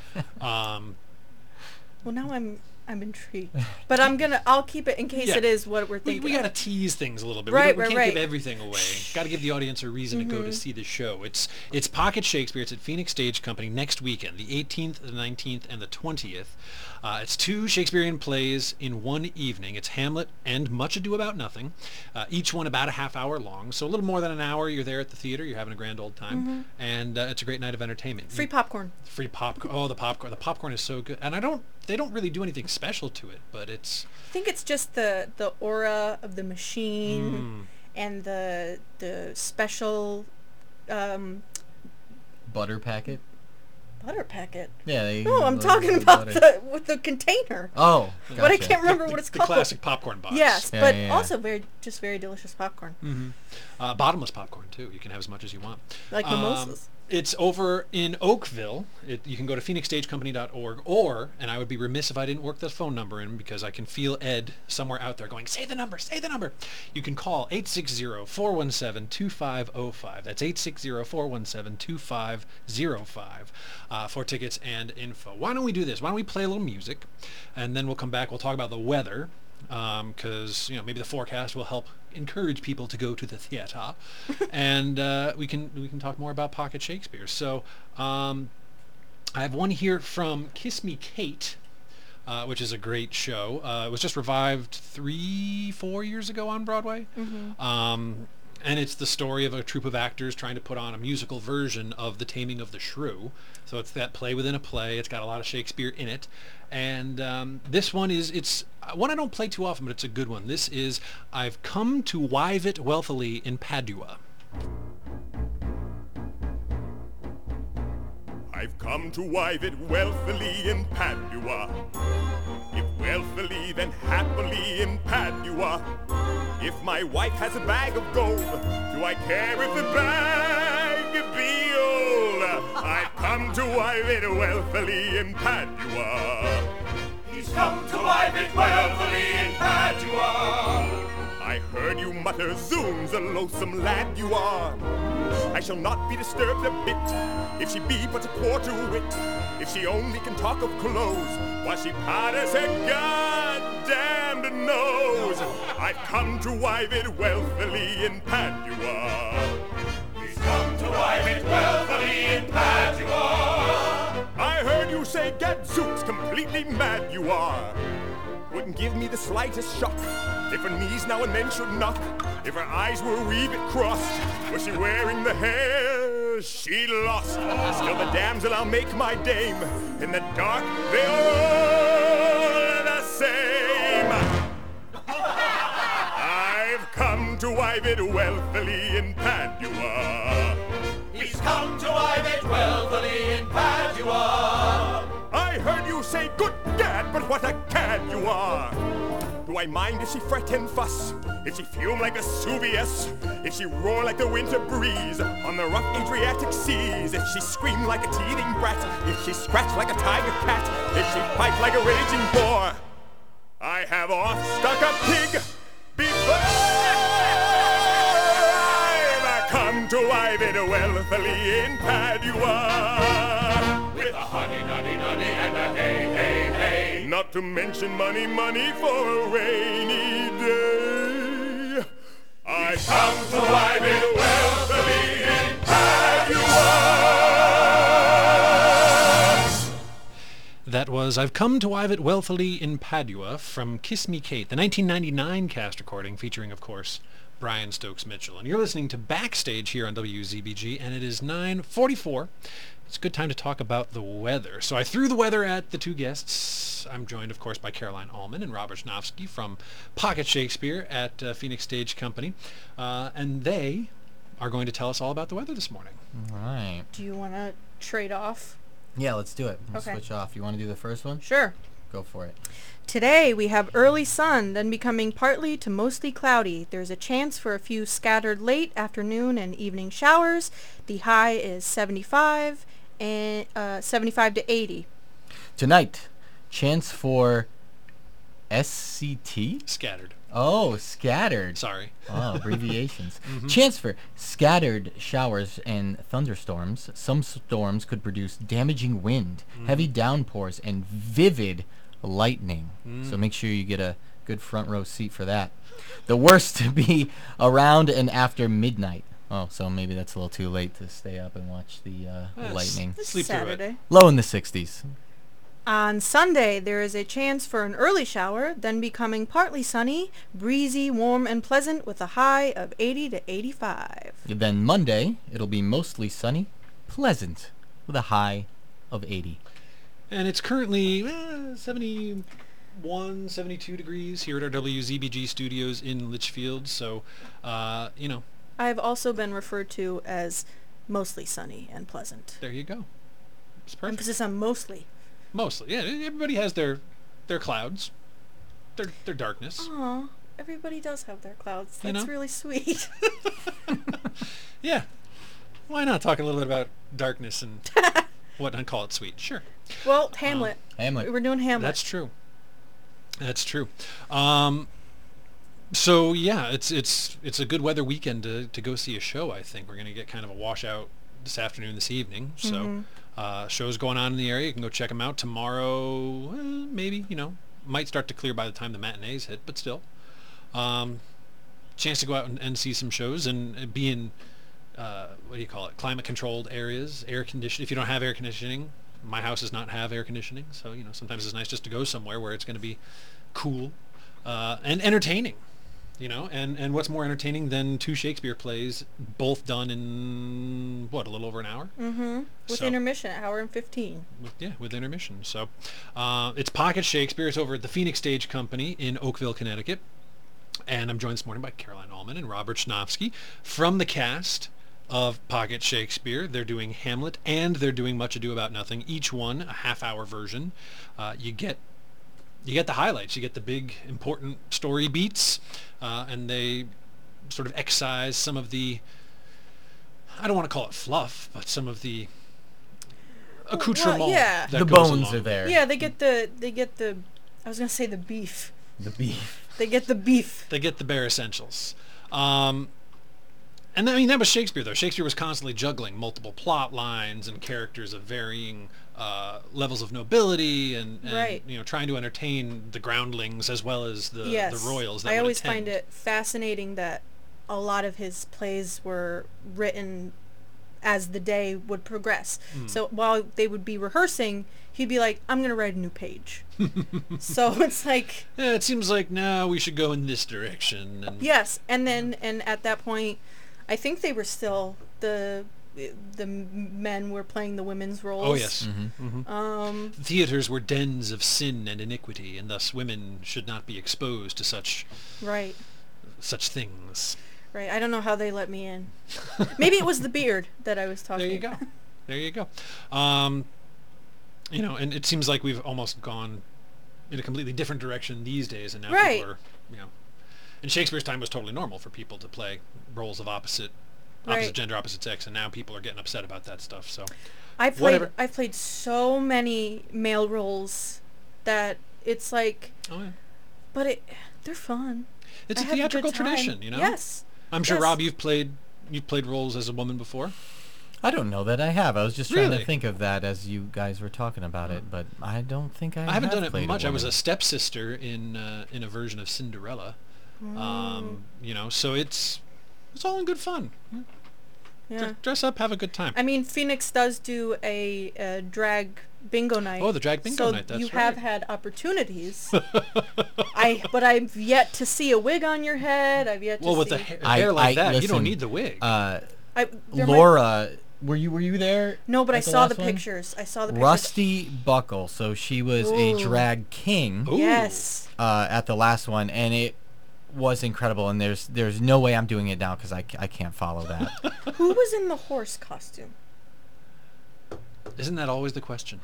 um, Well, now I'm I'm intrigued. But I'm gonna I'll keep it in case Yeah. it is what we're we, thinking. we gotta of. tease things a little bit. Right, we, don't- we right, can't give right. everything away. Got to give the audience a reason to go to Mhm. see the show. It's it's Pocket Shakespeare. It's at Phoenix Stage Company next weekend, the eighteenth, the nineteenth, and the twentieth. Uh, it's two Shakespearean plays in one evening. It's Hamlet and Much Ado About Nothing, uh, each one about a half hour long. So a little more than an hour. You're there at the theater. You're having a grand old time, Mhm. and uh, it's a great night of entertainment. Free You- popcorn. Free popcorn. Oh, the popcorn. The popcorn is so good. And I don't. They don't really do anything special to it, but it's. I think it's just the the aura of the machine Mm. and the the special um, Butter packet. butter packet. Yeah. They No, I'm the- talking the about butter. the with the container. Oh. But I gotcha. can't remember The- what it's the called. classic popcorn box. Yes, Yeah, but yeah, yeah. also very just very delicious popcorn. hmm Uh, bottomless popcorn too. You can have as much as you want. Like Um, mimosas. It's over in Oakville. It, you can go to phoenix stage company dot org, or, and I would be remiss if I didn't work the phone number in because I can feel Ed somewhere out there going, say the number, say the number. You can call eight six zero, four one seven, two five zero five. That's eight six zero, four one seven, two five zero five uh, for tickets and info. Why don't we do this? Why don't we play a little music, and then we'll come back. We'll talk about the weather, because you know maybe the forecast will help encourage people to go to the theater, and uh, we can we can talk more about Pocket Shakespeare. So um, I have one here from Kiss Me Kate, uh, which is a great show. Uh, it was just revived three, four years ago on Broadway. Mhm. Um, and it's the story of a troupe of actors trying to put on a musical version of The Taming of the Shrew. So it's that play within a play. It's got a lot of Shakespeare in it. And um, this one is, it's one I don't play too often, but it's a good one. This is I've Come to Wive It Wealthily in Padua. I've come to wive it wealthily in Padua. If wealthily, then happily in Padua. If my wife has a bag of gold, do I care if the bag be old? I've come to wive it wealthily in Padua. He's come to wive it wealthily in Padua. I heard you mutter, zoons, a loathsome lad you are. I shall not be disturbed a bit, if she be but a quarter wit, if she only can talk of clothes, while she powders her goddamned nose. I've come to wive it wealthily in Padua. He's come to wive it wealthily in Padua. I heard you say, gadzooks, completely mad you are. Wouldn't give me the slightest shock if her knees now and then should knock, if her eyes were a wee bit crossed. Was she wearing the hair she lost. Still the damsel I'll make my dame. In the dark, they are all the same. I've come to wive it wealthily in Padua. He's come to wive it wealthily in Padua. I heard you say, good gad, but what a cad you are. Do I mind if she fret and fuss? If she fume like Vesuvius? If she roar like the winter breeze on the rough Adriatic seas? If she scream like a teething brat? If she scratch like a tiger cat? If she fight like a raging boar? I have oft stuck a pig before. I've come to wive it wealthily in Padua. With a honey, nutty, nutty, and a hey, hey, hey. Not to mention money, money for a rainy day. I come to wive it wealthily in Padua. That was I've Come to Wive It Wealthily in Padua from Kiss Me Kate, the nineteen ninety-nine cast recording featuring, of course, Brian Stokes Mitchell. And you're listening to Backstage here on W Z B G, and it is nine forty-four. It's a good time to talk about the weather. So I threw the weather at the two guests. I'm joined, of course, by Caroline Allman and Robert Schnofsky from Pocket Shakespeare at uh, Phoenix Stage Company. Uh, and they are going to tell us all about the weather this morning. All right. Do you want to trade off? Yeah, let's do it. Let's Okay. switch off. You want to do the first one? Sure. Go for it. Today we have early sun, then becoming partly to mostly cloudy. There's a chance for a few scattered late afternoon and evening showers. The high is seventy-five and uh, seventy-five to eighty. Tonight, chance for S C T? Scattered. Oh, scattered. Sorry. Oh, abbreviations. Mhm. Chance for scattered showers and thunderstorms. Some storms could produce damaging wind, Mm. heavy downpours, and vivid lightning. Mm. So make sure you get a good front row seat for that. The worst to be around and after midnight. Oh, so maybe that's a little too late to stay up and watch the uh, Yes. lightning. This is Sleep through it. Saturday. Low in the sixties. On Sunday, there is a chance for an early shower, then becoming partly sunny, breezy, warm, and pleasant with a high of eighty to eighty-five. Then Monday, it'll be mostly sunny, pleasant, with a high of eighty. And it's currently eh, seventy-one, seventy-two degrees here at our W Z B G studios in Litchfield. So, uh, you know, I've also been referred to as mostly sunny and pleasant. there you go. It's perfect. Emphasis on mostly. Mostly, yeah. Everybody has their their clouds, their their darkness. Aw, everybody does have their clouds. You That's know? really sweet. Yeah. Why not talk a little bit about darkness and whatnot? Call it sweet. Sure. Well, Hamlet. Hamlet. We're doing Hamlet. That's true. That's true. Um, so yeah, it's it's it's a good weather weekend to to go see a show. I think we're gonna get kind of a washout this afternoon, this evening. So. Mhm. Uh, shows going on in the area. You can go check them out tomorrow. Eh, maybe, you know, might start to clear by the time the matinees hit, but still. Um, chance to go out and, and see some shows and uh, be in, uh, what do you call it, climate-controlled areas, air conditioning. If you don't have air conditioning, my house does not have air conditioning, so, you know, sometimes it's nice just to go somewhere where it's going to be cool uh, and entertaining. You know, and, and what's more entertaining than two Shakespeare plays, both done in, what, a little over an hour? Mm-hmm. With So- intermission, an hour and fifteen. With, yeah, with intermission. So uh, it's Pocket Shakespeare. It's over at the Phoenix Stage Company in Oakville, Connecticut. And I'm joined this morning by Caroline Allman and Robert Schnofsky from the cast of Pocket Shakespeare. They're doing Hamlet and they're doing Much Ado About Nothing, each one a half-hour version. Uh, you get you get the highlights. You get the big, important story beats, uh, and they sort of excise some of the, I don't want to call it fluff, but some of the accoutrement. Well, yeah. that The goes bones along. are there. Yeah, they get the they get the I was gonna say the beef. The beef. They get the beef. They get the bare essentials. Um, and I mean, that was Shakespeare, though. Shakespeare was constantly juggling multiple plot lines and characters of varying uh, levels of nobility and, and Right. you know, trying to entertain the groundlings as well as the, yes. the royals that I would always attend. find it fascinating that a lot of his plays were written as the day would progress. Mm. So while they would be rehearsing, he'd be like, I'm going to write a new page. So it's like... Yeah, it seems like now we should go in this direction. And Yes, and then and at that point, I think they were still the the m- men were playing the women's roles. Oh, yes. Mm-hmm. Mm-hmm. Um, Theaters were dens of sin and iniquity, and thus women should not be exposed to such right. such things. Right. I don't know how they let me in. Maybe it was the beard that I was talking There you go. about. There you go. Um, you know, and it seems like we've almost gone in a completely different direction these days, and now right. people are, you know, in Shakespeare's time it was totally normal for people to play roles of opposite, opposite right. gender, opposite sex, and now people are getting upset about that stuff. So, I played. whatever. I played so many male roles that it's like. Oh yeah. But it, they're fun. It's I a have theatrical good time. tradition, you know. Yes. I'm sure, yes. Rob, you've played you've played roles as a woman before. I don't know that I have. I was just trying Really? to think of that as you guys were talking about it, but I don't think I. I haven't have done it played much. A I was woman. a stepsister in uh, in a version of Cinderella. Mm. Um, you know, so it's it's all in good fun. Yeah. Dr- dress up, have a good time. I mean, Phoenix does do a, a drag bingo night. Oh, the drag bingo so night, that's you right. have had opportunities. I but I've yet to see a wig on your head. I've yet to well, see. with the ha- I- hair like I- that, you listen, don't need the wig. Uh, I, there might- Laura, were you were you there? No, but I at the saw last the one? pictures. I saw the pictures. Rusty Buckle. So she was a Ooh. drag king. Ooh. Yes. Uh, at the last one, and it was incredible. And there's there's no way I'm doing it now because I, c- I can't follow that. Who was in the horse costume? Isn't that always the question?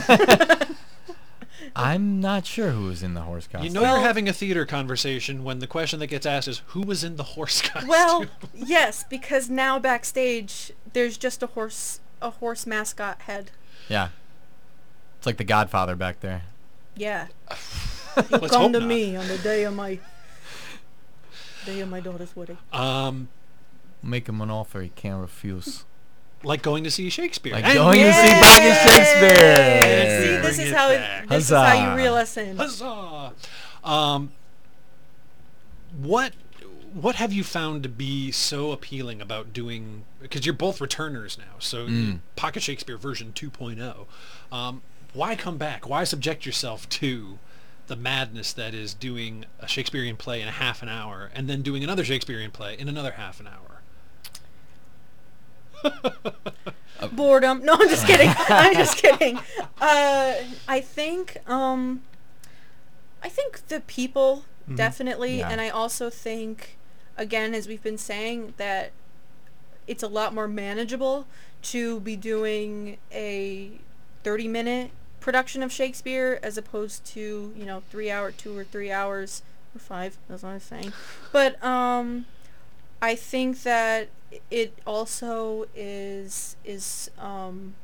I'm not sure who was in the horse costume. You know you're having a theater conversation when the question that gets asked is, who was in the horse costume? Well, yes, because now backstage there's just a horse a horse mascot head. Yeah. It's like the Godfather back there. Yeah. You Let's come hope to not. me on the day of my day of my daughter's wedding. Um, Make him an offer he can't refuse. like going to see Shakespeare. Like And- going to see Baggage Shakespeare. See, this Bring is it how back. it, this is how you Huzzah. reel us in. Huzzah! Um, what what have you found to be so appealing about doing? Because you're both returners now, so Mm. Pocket Shakespeare version two point oh. Um, why come back? Why subject yourself to the madness that is doing a Shakespearean play in a half an hour, and then doing another Shakespearean play in another half an hour? Boredom. No, I'm just kidding. I'm just kidding. Uh, I think um, I think the people Mhm. definitely, Yeah. and I also think, again, as we've been saying, that it's a lot more manageable to be doing a thirty minute production of Shakespeare as opposed to, you know, three hour, two or three hours or five. That's what I was saying. But um, I think that it also is is um,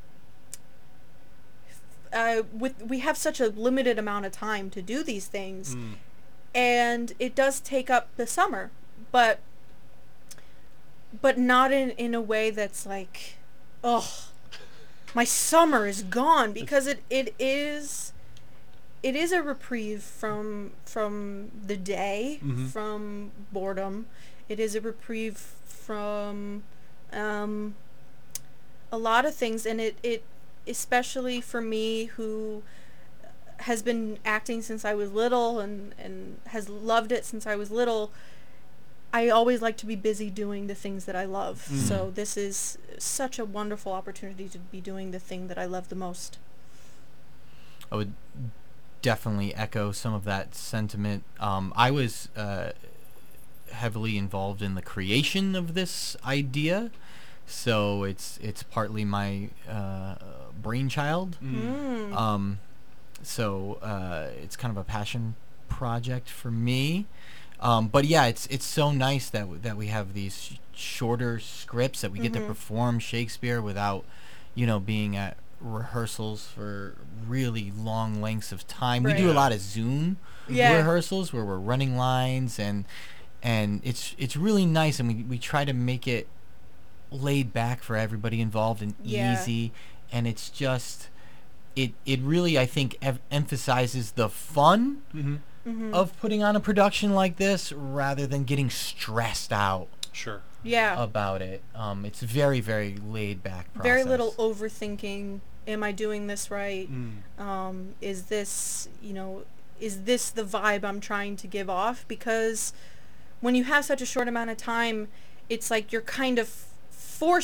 uh, with we have such a limited amount of time to do these things, Mm. and it does take up the summer, but but not in in a way that's like, oh, my summer is gone, because it, it is it is a reprieve from from the day, Mhm. from boredom. It is a reprieve from um, a lot of things, and it, it especially for me, who has been acting since I was little and, and has loved it since I was little, I always like to be busy doing the things that I love. Mm. So this is such a wonderful opportunity to be doing the thing that I love the most. I would definitely echo some of that sentiment. Um, I was uh, heavily involved in the creation of this idea, so it's it's partly my uh, brainchild. Mm. Um, so uh, it's kind of a passion project for me. Um, but yeah, it's it's so nice that w- that we have these sh- shorter scripts, that we get to Mhm. perform Shakespeare without, you know, being at rehearsals for really long lengths of time. We do a Right. lot of Zoom Yeah. rehearsals where we're running lines, and and it's it's really nice, and we we try to make it laid back for everybody involved and Yeah. easy, and it's just it it really, I think, ev- emphasizes the fun Mm-hmm. Mhm. of putting on a production like this rather than getting stressed out Sure. Yeah. about it. Um, it's very, very laid back process. Very little overthinking. Am I doing this right? Mm. Um, is this, you know, is this the vibe I'm trying to give off? Because when you have such a short amount of time, it's like you're kind of forced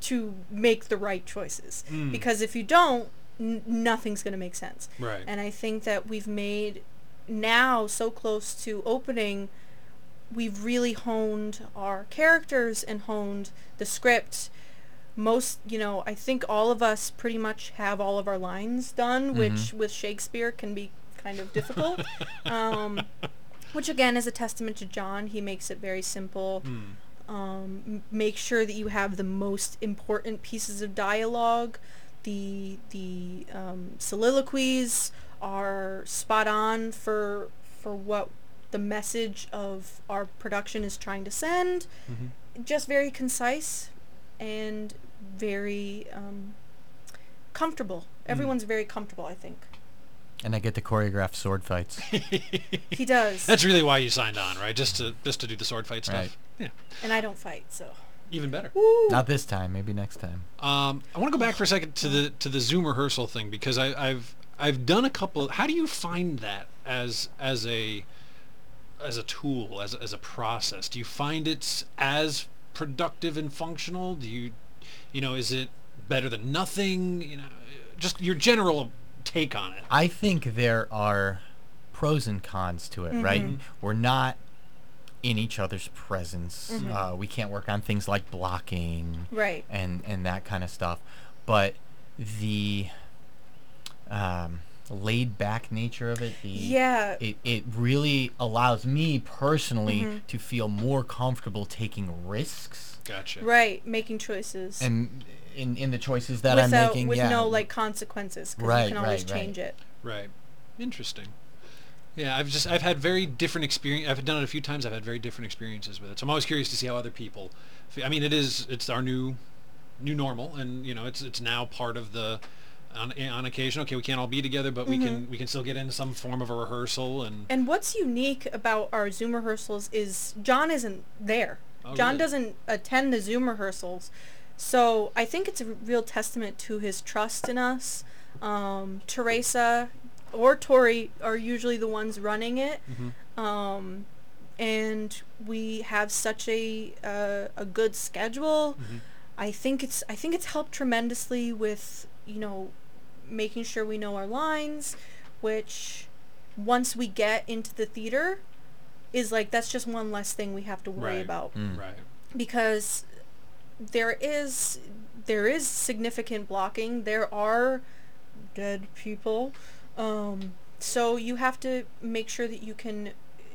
to make the right choices. Mm. Because if you don't, n- nothing's going to make sense. Right. And I think that we've made, now so close to opening, we've really honed our characters and honed the script. Most, you know, I think all of us pretty much have all of our lines done, Mm-hmm. which with Shakespeare can be kind of difficult. um, which again is a testament to John. He makes it very simple. Mm. Um, m- make sure that you have the most important pieces of dialogue. The the um, soliloquies are spot on for for what the message of our production is trying to send. Mm-hmm. Just very concise and very um, comfortable. Everyone's very comfortable, I think. And I get to choreograph sword fights. He does. That's really why you signed on, right? Just to just to do the sword fight stuff. Right. Yeah. And I don't fight, so. Even better. Not this time. Maybe next time. Um, I want to go back for a second to the to the Zoom rehearsal thing, because I, I've I've done a couple. How do you find that as as a as a tool, as as a process? Do you find it's as productive and functional? Do you you know is it better than nothing? You know, just your general take on it. I think there are pros and cons to it, Mm-hmm. right? We're not in each other's presence. Mhm. Uh, we can't work on things like blocking, Right. and and that kind of stuff. But the um, laid back nature of it, the Yeah. it it really allows me personally Mhm. to feel more comfortable taking risks. Gotcha. Right, making choices. And in in the choices that Without, I'm making, with yeah, no like consequences, because Right, you can always right, right. change it. Right. Interesting. Yeah, I've just I've had very different experience. I've done it a few times. I've had very different experiences with it. So I'm always curious to see how other people. Feel. I mean, it is it's our new new normal, and you know, it's it's now part of the on on occasion. Okay, we can't all be together, but we can we can still get into some form of a rehearsal and. And what's unique about our Zoom rehearsals is John isn't there. Oh, John really? doesn't attend the Zoom rehearsals. So I think it's a real testament to his trust in us. Um, Teresa or Tori are usually the ones running it. Mm-hmm. Um, and we have such a uh, a good schedule. Mm-hmm. I think it's I think it's helped tremendously with, you know, making sure we know our lines, which once we get into the theater is like that's just one less thing we have to worry Right. about. Mm. Right. Because there is there is significant blocking. There are dead people. Um, so you have to make sure that you can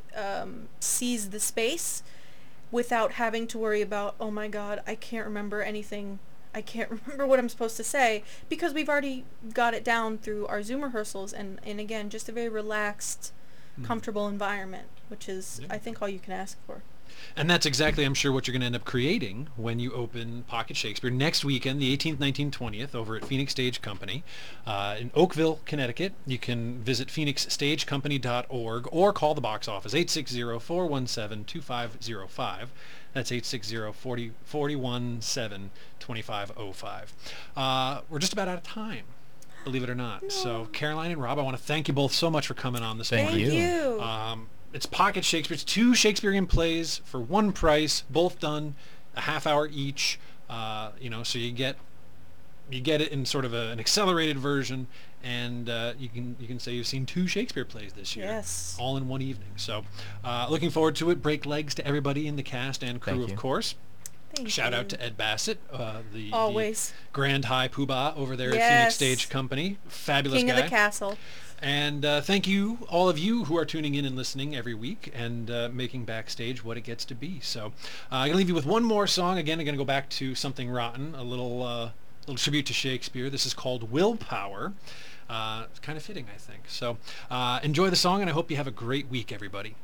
um, seize the space without having to worry about, oh my god, I can't remember anything. I can't remember what I'm supposed to say, because we've already got it down through our Zoom rehearsals, and, and again, just a very relaxed, comfortable environment, which is, Yeah. I think, all you can ask for. And that's exactly, I'm sure, what you're going to end up creating when you open Pocket Shakespeare next weekend, the eighteenth, nineteenth, twentieth, over at Phoenix Stage Company uh, in Oakville, Connecticut. You can visit phoenix stage company dot org or call the box office, eight six zero, four one seven, two five zero five. That's eight six zero, four one seven, two five zero five. Uh, we're just about out of time, believe it or not. So, Caroline and Rob, I want to thank you both so much for coming on this Thank morning. Thank you. you. Um, it's Pocket Shakespeare. It's two Shakespearean plays for one price, both done a half hour each. Uh, you know, so you get you get it in sort of a, an accelerated version, and uh, you can you can say you've seen two Shakespeare plays this year, Yes. all in one evening. So, uh, looking forward to it. Break legs to everybody in the cast and crew, Thank of you. course. Thank Shout you. out to Ed Bassett, uh, the, Always. the Grand High Poobah over there at Yes. Phoenix Stage Company. Fabulous King guy. of the castle. And uh, thank you, all of you who are tuning in and listening every week and uh, making Backstage what it gets to be. So uh, I'm going to leave you with one more song. Again, I'm going to go back to Something Rotten, a little, uh, little tribute to Shakespeare. This is called Willpower. Uh, it's kind of fitting, I think. So uh, enjoy the song, and I hope you have a great week, everybody.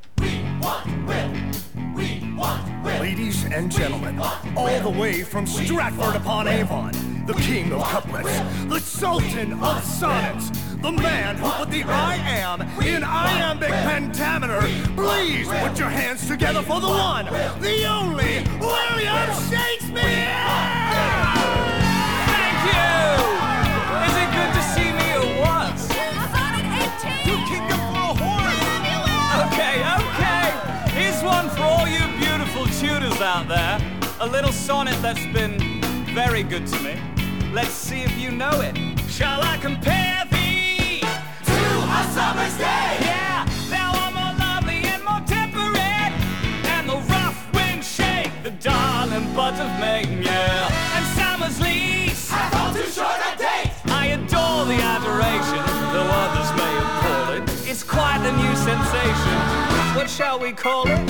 Ladies and gentlemen, all the way from Stratford upon Avon, the king of couplets, the sultan of sonnets, the man who put the I am in iambic pentameter. Please put your hands together for the one, the only William Shakespeare! Thank you! Is it good to see me or what? You king of four horns! Okay, okay. Here's one for all you beautiful tutors out there. A little sonnet that's been very good to me. Let's see if you know it. Shall I compare thee to a summer's day? Yeah, thou art more lovely and more temperate, and the rough wind shake the darling buds of May, yeah. And summer's lease have all too short a date. I adore the adoration, though others may appall it. It's quite the new sensation. What shall we call it?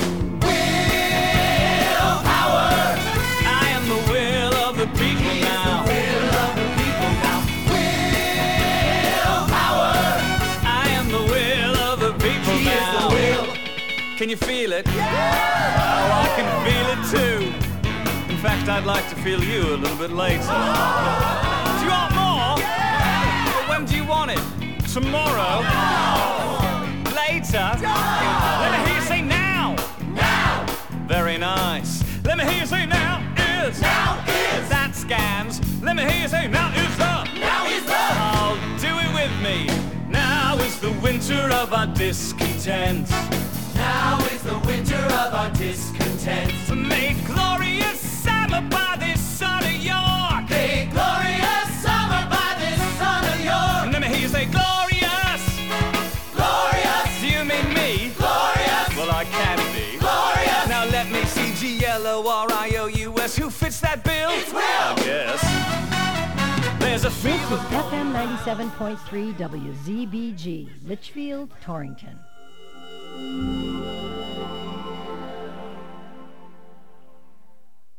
Willpower. I am the will of the people now. Will of the people now. Willpower. I am the will of the people he now. Is the will. Can you feel it? Yeah. Oh, I can feel it too. In fact, I'd like to feel you a little bit later. Oh. Do you want more? Yeah. Well, when do you want it? Tomorrow? No. Later? No. Let me hear you say now. Now. Very nice. Let me hear you say now is. Now is. That scans. Let me hear you say now is the. Now is the. Oh, do it with me. Now is the winter of our discontent. Now is the winter of our discontent. Make glorious summer by this sun of York. Make glorious summer by this sun of York. Let me hear you say glorious. Glorious. Do you mean me? Glorious. Well, I can be. Glorious. Now let me see G L O R I O U S. Who fits that bill? It's Will. I guess. There's a This is F M ninety-seven point three W Z B G, Litchfield, Torrington.